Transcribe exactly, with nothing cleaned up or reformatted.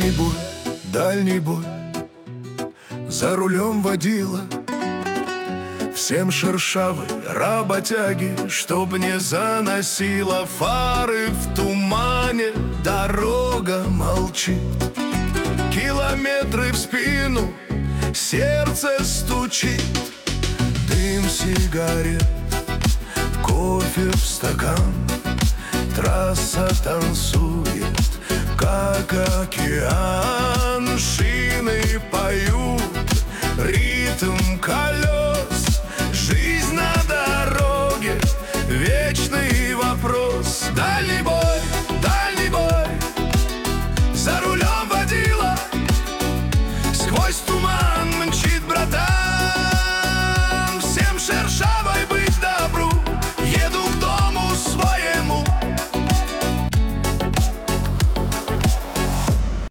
Дальний бой, дальний бой, за рулем водила. Всем шершавы работяги, чтоб не заносило фары в тумане. Дорога молчит, километры в спину, сердце стучит. Дым сигарет, кофе в стакан, трасса танцует, как океан. Шины поют ритм колес,